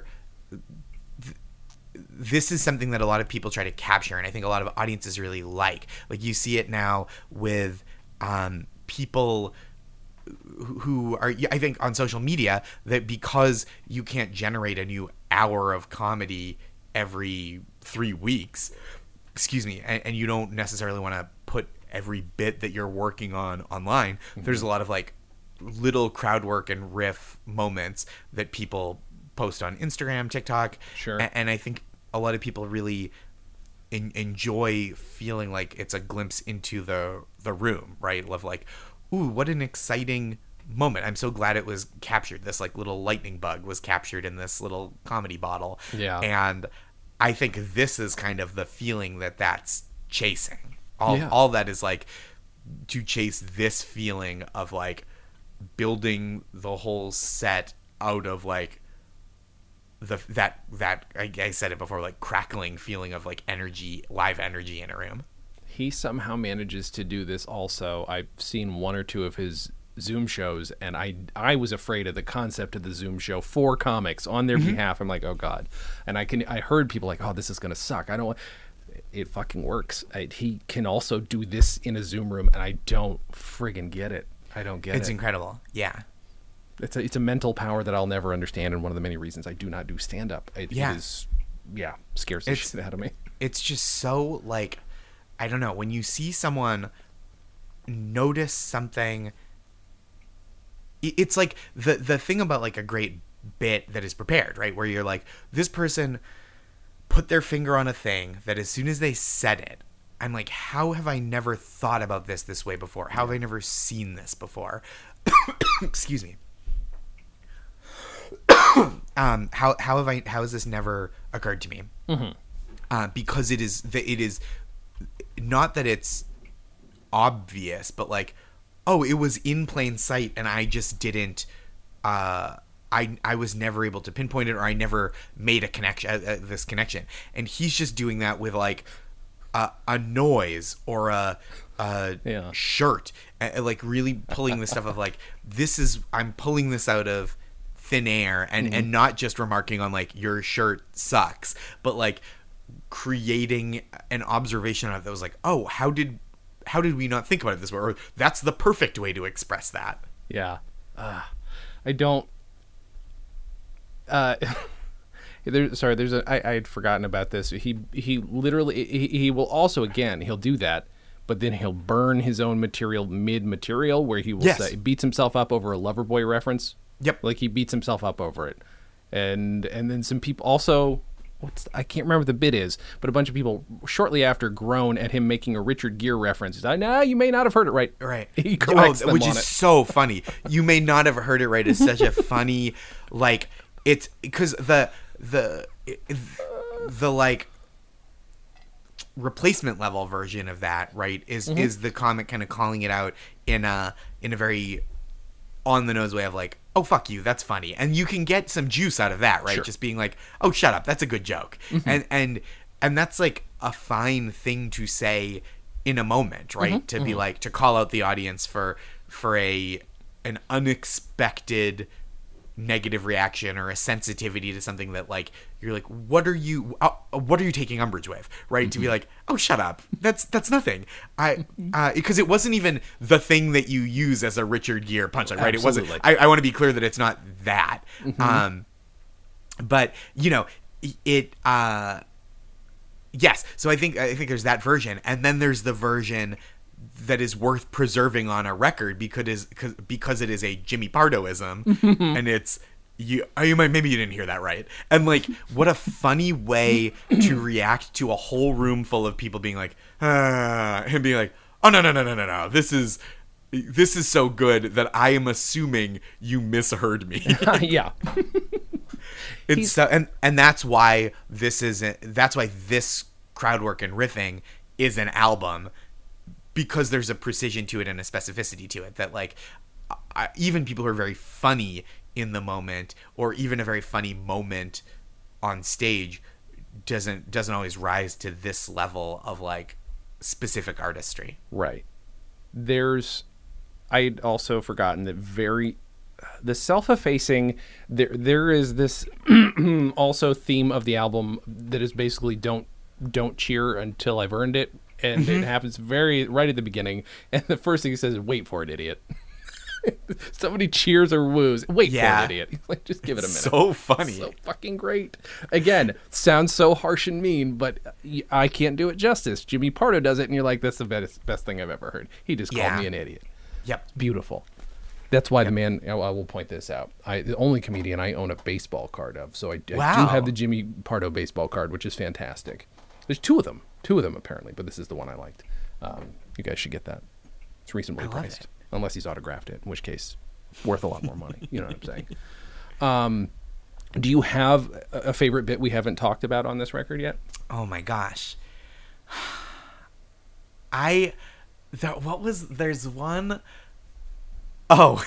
This is something that a lot of people try to capture, and I think a lot of audiences really like. Like you see it now with people who are, I think, on social media, that because you can't generate a new hour of comedy every 3 weeks, and you don't necessarily want to put every bit that you're working on online, there's a lot of like little crowd work and riff moments that people post on Instagram, TikTok. Sure. And I think a lot of people really enjoy feeling like it's a glimpse into the room, right? Of like, ooh, what an exciting moment. I'm so glad it was captured. This like little lightning bug was captured in this little comedy bottle. Yeah. And I think this is kind of the feeling that's chasing. All that is like to chase this feeling of like building the whole set out of like that I said it before, like crackling feeling of like energy, live energy in a room. He somehow manages to do this also. I've seen one or two of his Zoom shows, and I was afraid of the concept of the Zoom show for comics on their behalf. I'm like, oh God. And I heard people like, oh, this is going to suck. I don't want... It fucking works. He can also do this in a Zoom room, and I don't friggin' get it. I don't get it. It's incredible. Yeah. It's a mental power that I'll never understand, and one of the many reasons I do not do stand-up. It scares the shit out of me. It's just so, like, I don't know, when you see someone notice something, it's like the thing about, like, a great bit that is prepared, right? Where you're like, this person put their finger on a thing that as soon as they said it, I'm like, how have I never thought about this way before? How have I never seen this before? Excuse me. How has this never occurred to me? Because it is not that it's obvious, but like, oh, it was in plain sight, and I just didn't. I was never able to pinpoint it, or I never made a connection. This connection, and he's just doing that with like a noise or a shirt, like really pulling the stuff of like, I'm pulling this out of thin air, and not just remarking on like, your shirt sucks, but like creating an observation of it that was like, oh, how did we not think about it this way? Or that's the perfect way to express that. Yeah. I don't I had forgotten about this. He literally he will also, again, he'll do that, but then he'll burn his own material mid-material, where he will say, beats himself up over a Loverboy reference. Yep. Like he beats himself up over it. And then some people also, I can't remember what the bit is, but a bunch of people shortly after groan at him making a Richard Gere reference. He's like, no, you may not have heard it right. Right. He corrects them which on is it. so funny. You may not have heard it right is such a funny, like, it's because the like replacement level version of that, right, is the comic kind of calling it out in a very on the nose way of like, oh, fuck you, that's funny, and you can get some juice out of that, right? Sure. Just being like, oh, shut up, that's a good joke. And that's like a fine thing to say in a moment, right? To be like, to call out the audience for an unexpected negative reaction or a sensitivity to something that like, you're like, what are you taking umbrage with, right? To be like, oh, shut up, that's nothing. Because it wasn't even the thing that you use as a Richard Gere punchline, right? Absolutely. It wasn't. I want to be clear that it's not that. But you know, it yes, so I think there's that version, and then there's the version that is worth preserving on a record because it is a Jimmy Pardoism, and it's maybe you didn't hear that right. And like, what a funny way to react to a whole room full of people being like, and being like, oh no, this is so good that I am assuming you misheard me. Yeah. It's so, and that's why this crowd work and riffing is an album, because there's a precision to it and a specificity to it that like even people who are very funny in the moment, or even a very funny moment on stage, doesn't always rise to this level of like specific artistry. Right. I'd also forgotten that the self-effacing, there is this also theme of the album that is basically don't cheer until I've earned it. And it happens right at the beginning. And the first thing he says is, wait for it, idiot. Somebody cheers or woos. Wait for it, idiot. He's like, just give it a minute. So funny. So fucking great. Again, sounds so harsh and mean, but I can't do it justice. Jimmy Pardo does it, and you're like, that's the best thing I've ever heard. He just called me an idiot. Yep. Beautiful. That's why the man, I will point this out, the only comedian I own a baseball card of. So I do have the Jimmy Pardo baseball card, which is fantastic. There's two of them apparently, but this is the one I liked. You guys should get that. It's reasonably priced. Unless he's autographed it, in which case, worth a lot more money. You know what I'm saying? Do you have a favorite bit we haven't talked about on this record yet? Oh my gosh. There's one. Oh.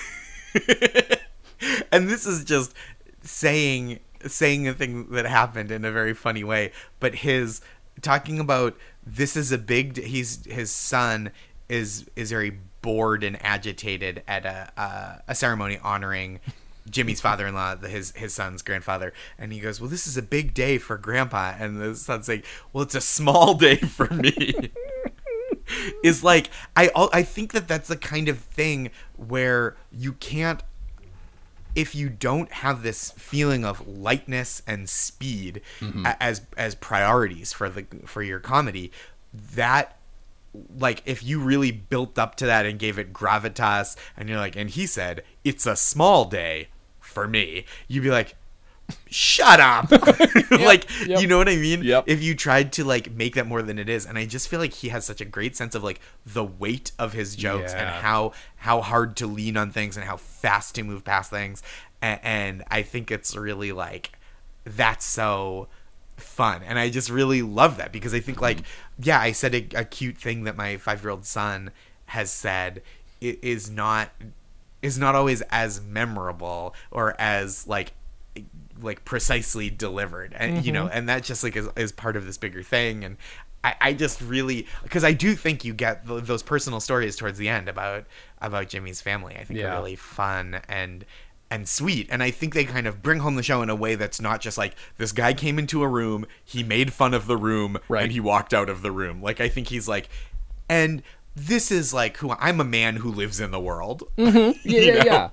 And this is just saying a thing that happened in a very funny way, but his talking about this is a big, his son is very bored and agitated at a ceremony honoring Jimmy's father-in-law, his son's grandfather, and he goes, well, this is a big day for Grandpa, and the son's like, well, it's a small day for me. Is like, I think that's the kind of thing where you can't, if you don't have this feeling of lightness and speed as priorities for your comedy, that, like, if you really built up to that and gave it gravitas, and you're like, and he said, it's a small day for me, you'd be like, shut up. You know what I mean? Yep. If you tried to like make that more than it is. And I just feel like he has such a great sense of like the weight of his jokes and how hard to lean on things and how fast to move past things. And I think it's really like, that's so fun. And I just really love that, because I think like, I said a cute thing that my 5-year-old son has said is not always as memorable or as like precisely delivered, and you know, and that just like is part of this bigger thing. And I just really, because I do think you get those personal stories towards the end about Jimmy's family, I think are really fun and sweet, and I think they kind of bring home the show in a way that's not just like, this guy came into a room, he made fun of the room, and he walked out of the room. Like, I think he's like, and this is like who I'm, a man who lives in the world. Yeah.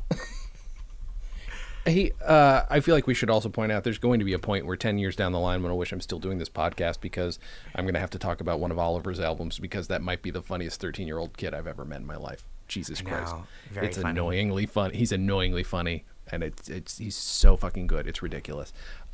I feel like we should also point out there's going to be a point where 10 years down the line, I'm going to wish I'm still doing this podcast, because I'm going to have to talk about one of Oliver's albums, because that might be the funniest 13-year-old kid I've ever met in my life. Jesus Christ. It's funny. Annoyingly fun. He's annoyingly funny, and he's so fucking good. It's ridiculous.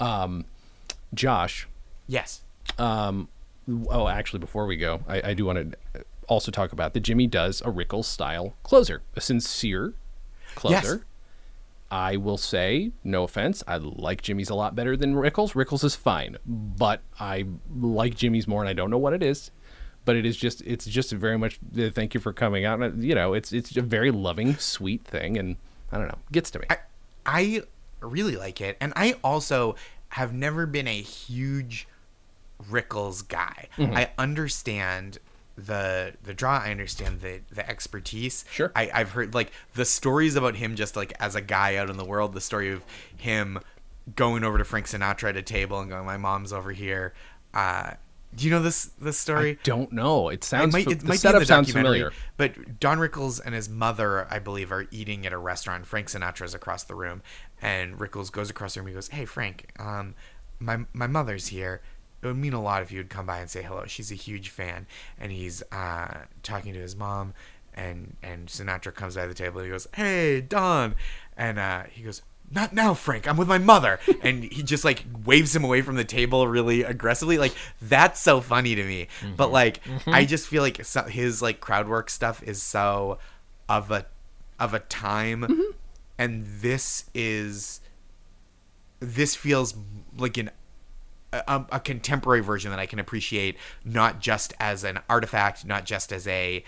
Josh. Yes. Actually, before we go, I do want to also talk about that Jimmy does a Rickles-style closer, a sincere closer. Yes. I will say, no offense, I like Jimmy's a lot better than Rickles. Rickles is fine, but I like Jimmy's more, and I don't know what it is. But it's just very much, thank you for coming out. You know, it's a very loving, sweet thing, and I don't know, gets to me. I really like it, and I also have never been a huge Rickles guy. I understand the draw, I understand the expertise. Sure. I've heard like the stories about him just like as a guy out in the world, the story of him going over to Frank Sinatra at a table and going, my mom's over here. Do you know this story? I don't know. It sounds the setup sounds familiar. But Don Rickles and his mother, I believe, are eating at a restaurant. Frank Sinatra's across the room, and Rickles goes across the room. He goes, hey Frank, my mother's here. It would mean a lot if you would come by and say hello. She's a huge fan. And he's talking to his mom, and Sinatra comes by the table and he goes, hey, Don. And he goes, not now, Frank, I'm with my mother. And he just like waves him away from the table really aggressively. Like, that's so funny to me. Mm-hmm. But like, I just feel like his like crowd work stuff is so of a time. Mm-hmm. And this feels like a contemporary version that I can appreciate, not just as an artifact, not just as a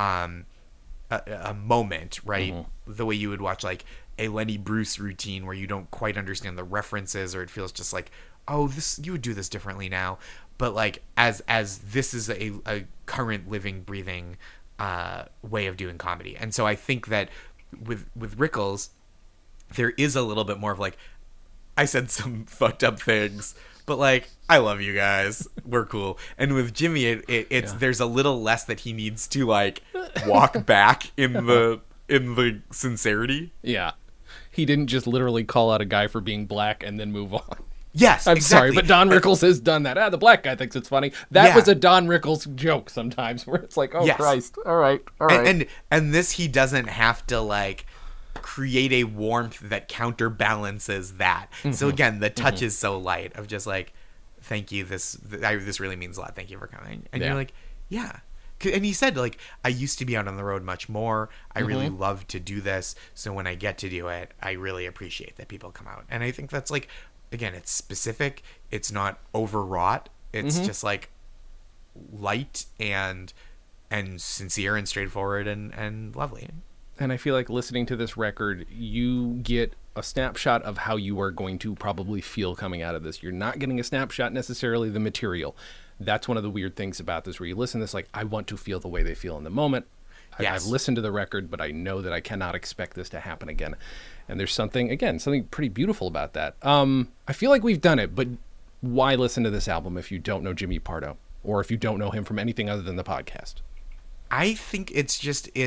moment, right? Mm-hmm. The way you would watch like a Lenny Bruce routine where you don't quite understand the references, or it feels just like, oh, this, you would do this differently now. But like as this is a current living, breathing way of doing comedy. And so I think that with Rickles, there is a little bit more of like, I said some fucked up things, but like, I love you guys, we're cool. And with Jimmy, it's there's a little less that he needs to like walk back in the sincerity. Yeah, he didn't just literally call out a guy for being black and then move on. Yes, I'm sorry, but Don Rickles has done that. The black guy thinks it's funny. That was a Don Rickles joke sometimes, where it's like, oh Christ, all right. And this, he doesn't have to like create a warmth that counterbalances that. Mm-hmm. So again, the touch is so light of just like, thank you, this really means a lot, thank you for coming. And you're like, yeah. And he said, like, I used to be out on the road much more. I really love to do this. So when I get to do it, I really appreciate that people come out. And I think that's like, again, it's specific. It's not overwrought. It's just like light and sincere and straightforward and lovely. And I feel like listening to this record, you get a snapshot of how you are going to probably feel coming out of this. You're not getting a snapshot necessarily of the material. That's one of the weird things about this, where you listen to this like, I want to feel the way they feel in the moment. I've listened to the record, but I know that I cannot expect this to happen again. And there's something pretty beautiful about that. I feel like we've done it, but why listen to this album if you don't know Jimmy Pardo, or if you don't know him from anything other than the podcast? I think it's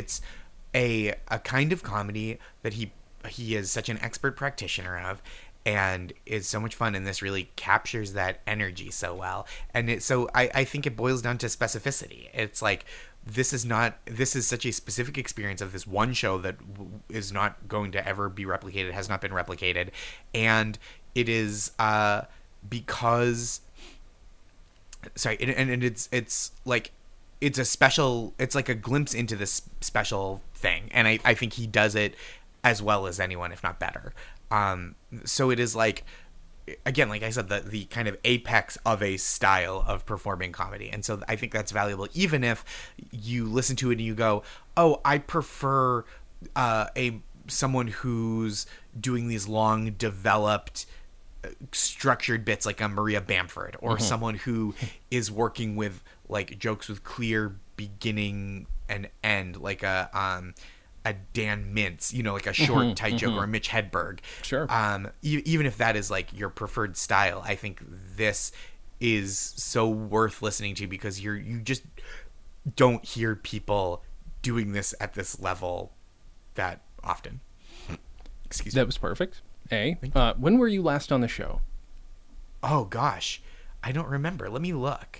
a kind of comedy that he is such an expert practitioner of, and is so much fun, and this really captures that energy so well. And I think it boils down to specificity. It's like, this is such a specific experience of this one show that is not going to ever be replicated, has not been replicated, and it is because it's like, it's a special, it's like a glimpse into this special thing, and I think he does it as well as anyone, if not better. So it is like, again, like I said, the kind of apex of a style of performing comedy. And so I think that's valuable, even if you listen to it and you go, oh, I prefer someone who's doing these long developed structured bits like a Maria Bamford, or someone who is working with like jokes with clear beginning and end, like a Dan Mintz, like a short tight joke, or a Mitch Hedberg. Sure. Even if that is like your preferred style, I think this is so worth listening to, because you just don't hear people doing this at this level that often. Excuse me. That was perfect. When were you last on the show? Oh gosh, I don't remember. Let me look.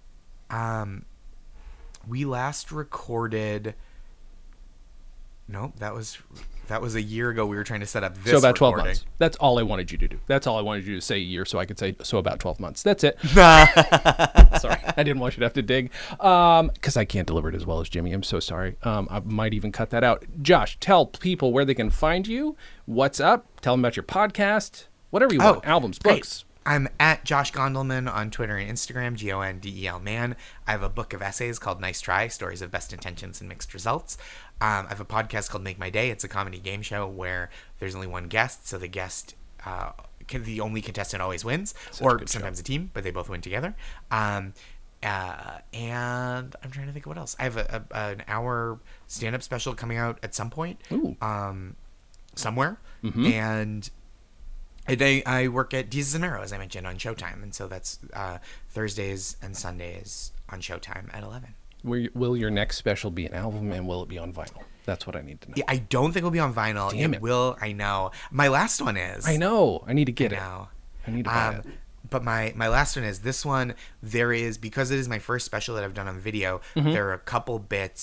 We last recorded. No, that was a year ago. We were trying to set up this. So about 12 recording. months. That's all I wanted you to do. That's all I wanted you to say a year, so I could say so about 12 months. That's it. Sorry, I didn't want you to have to dig, because I can't deliver it as well as Jimmy. I'm so sorry. I might even cut that out. Josh, tell people where they can find you. What's up? Tell them about your podcast. Whatever you want. Albums, great. books. I'm at Josh Gondelman on Twitter and Instagram, Gondel man. I have a book of essays called Nice Try, Stories of Best Intentions and Mixed Results. I have a podcast called Make My Day. It's a comedy game show where there's only one guest, so the guest, the only contestant always wins, or sometimes a team, but they both win together. And I'm trying to think of what else. I have an hour stand-up special coming out at some point, somewhere, and I work at Jesus and Mero, as I mentioned, on Showtime, and so that's Thursdays and Sundays on Showtime at 11. Will your next special be an album, and will it be on vinyl? That's what I need to know. Yeah, I don't think it'll be on vinyl. Damn it. Will. I know. My last one is. I know. I need to get it. I need to buy it. But my last one is this one. There is, because it is my first special that I've done on video, there are a couple bits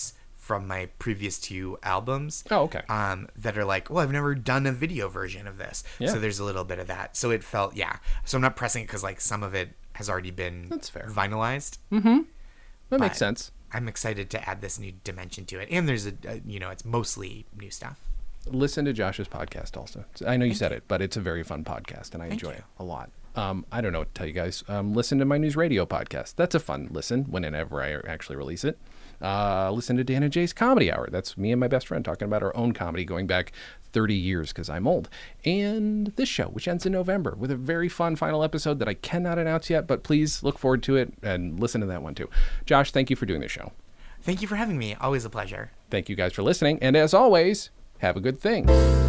from my previous 2 albums. Oh, okay. That are like, well, I've never done a video version of this. Yeah. So there's a little bit of that. So it felt, So I'm not pressing it because like some of it has already been That's fair. Vinylized. Mm-hmm. That makes sense. I'm excited to add this new dimension to it. And there's it's mostly new stuff. Listen to Josh's podcast also. I know you said it, but it's a very fun podcast, and I enjoy it a lot. I don't know what to tell you guys. Listen to my News Radio podcast. That's a fun listen whenever I actually release it. Listen to Dan and Jay's Comedy Hour. That's me and my best friend talking about our own comedy going back 30 years because I'm old. And this show, which ends in November with a very fun final episode that I cannot announce yet, but please look forward to it and listen to that one too. Josh, thank you for doing this show. Thank you for having me. Always a pleasure. Thank you guys for listening. And as always, have a good thing.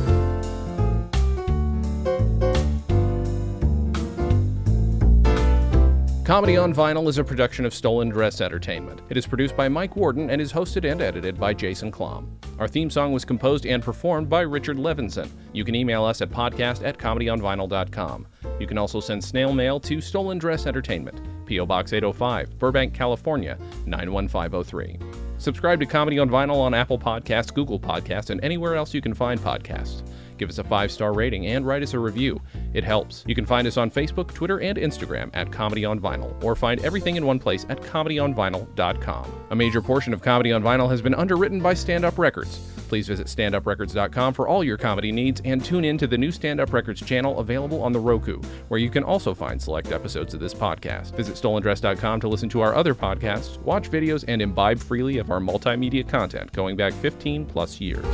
Comedy on Vinyl is a production of Stolen Dress Entertainment. It is produced by Mike Warden and is hosted and edited by Jason Klom. Our theme song was composed and performed by Richard Levinson. You can email us at podcast@comedyonvinyl.com. You can also send snail mail to Stolen Dress Entertainment, P.O. Box 805, Burbank, California, 91503. Subscribe to Comedy on Vinyl on Apple Podcasts, Google Podcasts, and anywhere else you can find podcasts. Give us a 5-star rating and write us a review. It helps. You can find us on Facebook, Twitter, and Instagram at Comedy on Vinyl, or find everything in one place at comedyonvinyl.com. A major portion of Comedy on Vinyl has been underwritten by Stand Up Records. Please visit standuprecords.com for all your comedy needs and tune in to the new Stand Up Records channel available on the Roku, where you can also find select episodes of this podcast. Visit stolendress.com to listen to our other podcasts, watch videos, and imbibe freely of our multimedia content going back 15 plus years.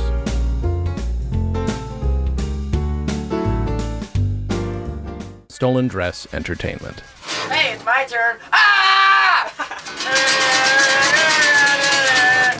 Stolen Dress Entertainment. Hey, it's my turn. Ah!